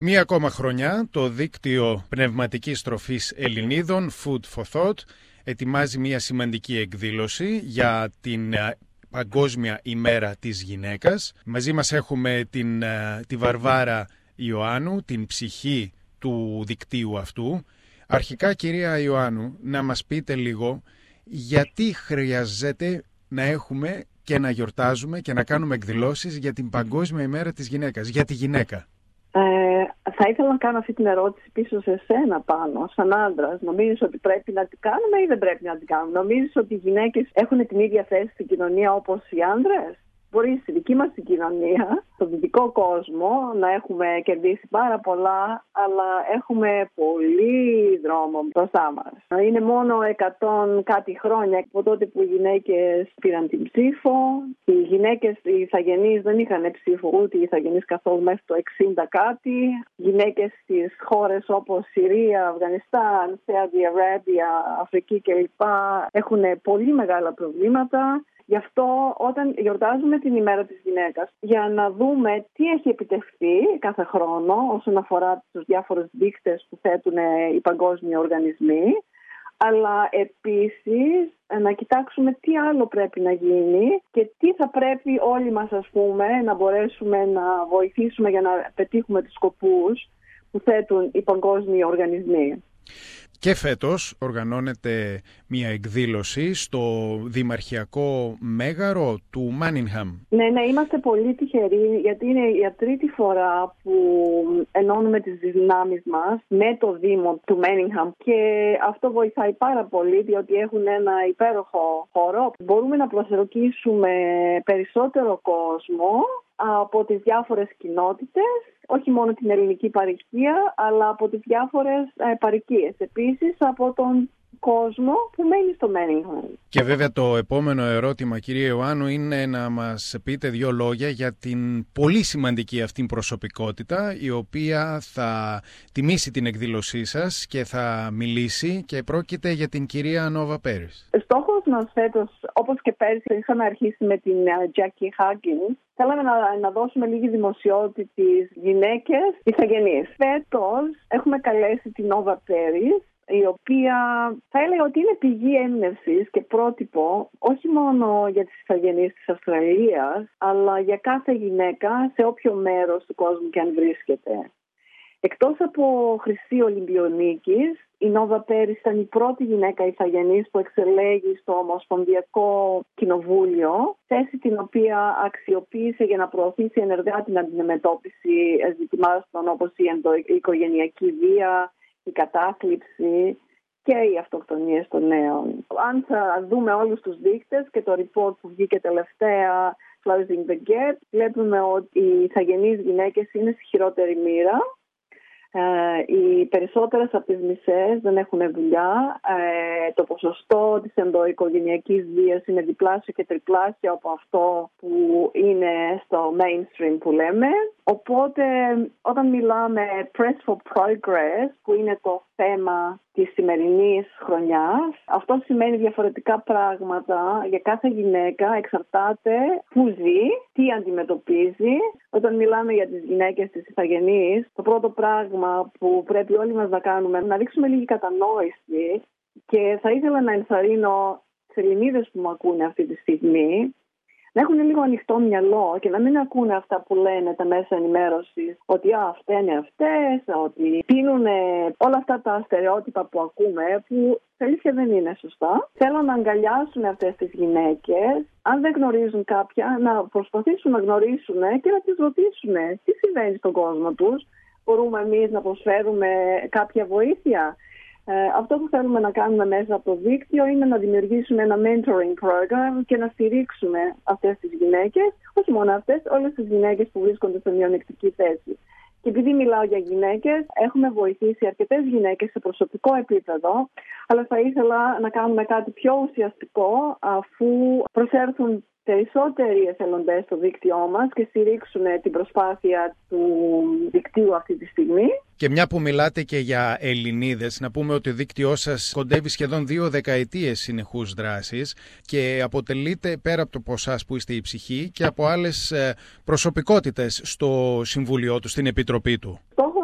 Μία ακόμα χρονιά το δίκτυο πνευματικής τροφής Ελληνίδων Food for Thought ετοιμάζει μια σημαντική εκδήλωση για την Παγκόσμια ημέρα της γυναίκας. Μαζί μας έχουμε τη Βαρβάρα Ιωάννου, την ψυχή του δικτύου αυτού. Αρχικά, κυρία Ιωάννου, να μας πείτε λίγο γιατί χρειάζεται να έχουμε και να γιορτάζουμε και να κάνουμε εκδηλώσεις για την Παγκόσμια ημέρα της γυναίκας, για τη γυναίκα. Θα ήθελα να κάνω αυτή την ερώτηση πίσω σε σένα πάνω, σαν άντρας. Νομίζεις ότι πρέπει να την κάνουμε ή δεν πρέπει να την κάνουμε? Νομίζεις ότι οι γυναίκες έχουν την ίδια θέση στην κοινωνία όπως οι άντρες? Μπορεί στη δική μας την κοινωνία, στον δυτικό κόσμο, να έχουμε κερδίσει πάρα πολλά, αλλά έχουμε πολύ δρόμο μπροστά μας. Είναι μόνο 100 κάτι χρόνια από τότε που οι γυναίκες πήραν την ψήφο. Οι γυναίκες, οι ηθαγενείς δεν είχαν ψήφο, ούτε οι ηθαγενείς καθόλου μέχρι το 60 κάτι. Οι γυναίκες στις χώρες όπως Συρία, Αφγανιστάν, Σαουδική Αραβία, Αφρική κλπ. Έχουν πολύ μεγάλα προβλήματα. Γι' αυτό όταν γιορτάζουμε την ημέρα της γυναίκας, για να δούμε τι έχει επιτευχθεί κάθε χρόνο όσον αφορά τους διάφορους δείκτες που θέτουν οι παγκόσμιοι οργανισμοί, αλλά επίσης να κοιτάξουμε τι άλλο πρέπει να γίνει και τι θα πρέπει όλοι μας, να μπορέσουμε να βοηθήσουμε για να πετύχουμε τους σκοπούς που θέτουν οι παγκόσμιοι οργανισμοί. Και φέτος οργανώνεται μια εκδήλωση στο Δημαρχιακό Μέγαρο του Μάνιγχαμ. Ναι, είμαστε πολύ τυχεροί, γιατί είναι η τρίτη φορά που ενώνουμε τις δυνάμεις μας με το Δήμο του Μάνιγχαμ και αυτό βοηθάει πάρα πολύ, διότι έχουν ένα υπέροχο χώρο. Μπορούμε να προσελκύσουμε περισσότερο κόσμο από τις διάφορες κοινότητες, όχι μόνο την ελληνική παροικία, αλλά από τις διάφορες παροικίες. Επίσης από τον κόσμο που μένει στο Μάνιγχαμ. Και βέβαια το επόμενο ερώτημα, κυρία Ιωάννου, είναι να μας πείτε δύο λόγια για την πολύ σημαντική αυτή προσωπικότητα, η οποία θα τιμήσει την εκδήλωσή σας και θα μιλήσει, και πρόκειται για την κυρία Νόβα Πέρις. Στόχος μας φέτος, όπως και πέρσι, είχαμε αρχίσει με την Jackie Huggins. Θέλαμε να δώσουμε λίγη δημοσιότητα στις γυναίκες ηθαγενείς. Φέτος έχουμε καλέσει την Νόβα Πέρις, η οποία θα έλεγα ότι είναι πηγή έμπνευσης και πρότυπο όχι μόνο για τις ηθαγενείς της Αυστραλίας, αλλά για κάθε γυναίκα σε όποιο μέρος του κόσμου και αν βρίσκεται. Εκτός από χρυσή Ολυμπιονίκης, η Νόβα Πέρις ήταν η πρώτη γυναίκα ηθαγενής που εξελέγει στο Ομοσπονδιακό Κοινοβούλιο, θέση την οποία αξιοποίησε για να προωθήσει ενεργά την αντιμετώπιση ζητημάτων όπως η οικογενειακή βία, η κατάθλιψη και οι αυτοκτονίες των νέων. Αν θα δούμε όλους τους δείκτες και το report που βγήκε τελευταία, Closing the Gap, βλέπουμε ότι οι ηθαγενείς γυναίκες είναι στη χειρότερη μοίρα. Οι περισσότερες από τις μισές δεν έχουν δουλειά. Το ποσοστό της ενδοοικογενειακής βίας είναι διπλάσιο και τριπλάσιο από αυτό που είναι στο mainstream που λέμε. Οπότε όταν μιλάμε Press for Progress, που είναι το θέμα της σημερινής χρονιάς, αυτό σημαίνει διαφορετικά πράγματα για κάθε γυναίκα, εξαρτάται που ζει, τι αντιμετωπίζει. Όταν μιλάμε για τις γυναίκες της ηθαγενείς, το πρώτο πράγμα που πρέπει όλοι μας να κάνουμε είναι να δείξουμε λίγη κατανόηση, και θα ήθελα να ενθαρρύνω τις Ελληνίδες που μου ακούνε αυτή τη στιγμή να έχουν λίγο ανοιχτό μυαλό και να μην ακούνε αυτά που λένε τα μέσα ενημέρωσης, ότι αυτά είναι αυτές, ότι πίνουν όλα αυτά τα στερεότυπα που ακούμε, που αλήθεια δεν είναι σωστά. Θέλω να αγκαλιάσουν αυτές τις γυναίκες, αν δεν γνωρίζουν κάποια, να προσπαθήσουν να γνωρίσουν και να τις ρωτήσουν τι συμβαίνει στον κόσμο τους. Μπορούμε εμείς να προσφέρουμε κάποια βοήθεια? Αυτό που θέλουμε να κάνουμε μέσα από το δίκτυο είναι να δημιουργήσουμε ένα mentoring program και να στηρίξουμε αυτές τις γυναίκες, όχι μόνο αυτές, όλες τις γυναίκες που βρίσκονται σε μειονεκτική θέση. Και επειδή μιλάω για γυναίκες, έχουμε βοηθήσει αρκετές γυναίκες σε προσωπικό επίπεδο, αλλά θα ήθελα να κάνουμε κάτι πιο ουσιαστικό, αφού προσέρθουν περισσότεροι εθελοντές στο δίκτυό μας και στηρίξουν την προσπάθεια του δικτύου αυτή τη στιγμή. Και μια που μιλάτε και για Ελληνίδες, να πούμε ότι το δίκτυό σας κοντεύει σχεδόν 2 δεκαετίες συνεχούς δράσης και αποτελείται, πέρα από το εσάς που είστε η ψυχή, και από άλλες προσωπικότητες στο Συμβούλιο του, στην Επιτροπή του. Στόχο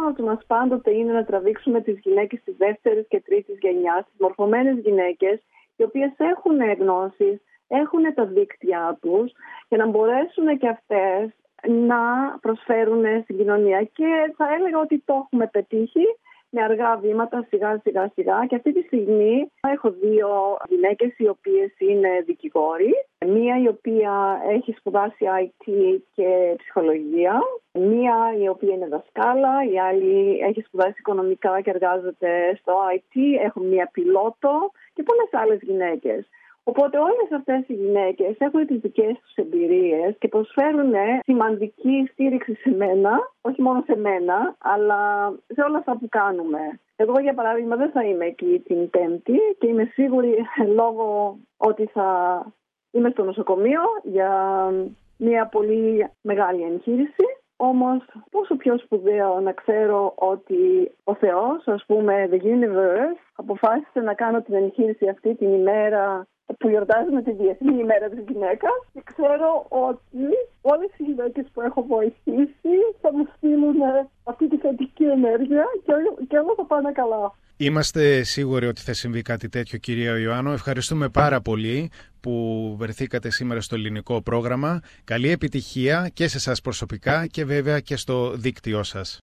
στόχος μας πάντοτε είναι να τραβήξουμε τις γυναίκες της δεύτερης και τρίτης γενιάς, τις μορφωμένες γυναίκες, οι οποίες έχουν γνώσεις, έχουν τα δίκτυά τους, για να μπορέσουν και αυτές να προσφέρουν στην κοινωνία. Και θα έλεγα ότι το έχουμε πετύχει με αργά βήματα, σιγά σιγά. Και αυτή τη στιγμή έχω 2 γυναίκες οι οποίες είναι δικηγόροι. Μία η οποία έχει σπουδάσει IT και ψυχολογία. Μία η οποία είναι δασκάλα. Η άλλη έχει σπουδάσει οικονομικά και εργάζεται στο IT. Έχω μία πιλότο και πολλές άλλες γυναίκες. Οπότε όλες αυτές οι γυναίκες έχουν τις δικές τους εμπειρίες και προσφέρουν σημαντική στήριξη σε μένα, όχι μόνο σε μένα, αλλά σε όλα αυτά που κάνουμε. Εγώ, για παράδειγμα, δεν θα είμαι εκεί την Πέμπτη και είμαι σίγουρη, λόγω ότι θα είμαι στο νοσοκομείο για μια πολύ μεγάλη εγχείρηση. Όμως, πόσο πιο σπουδαίο να ξέρω ότι ο Θεός, ας πούμε, the universe, αποφάσισε να κάνω την εγχείρηση αυτή την ημέρα που γιορτάζουμε τη Διεθνή ημέρα της γυναίκας, και ξέρω ότι όλες οι γυναίκες που έχω βοηθήσει θα μου στείλουν αυτή τη θετική ενέργεια και όλα θα πάνε καλά. Είμαστε σίγουροι ότι θα συμβεί κάτι τέτοιο, κυρία Ιωάννου. Ευχαριστούμε πάρα πολύ που βρεθήκατε σήμερα στο ελληνικό πρόγραμμα. Καλή επιτυχία και σε εσάς προσωπικά και βέβαια και στο δίκτυό σας.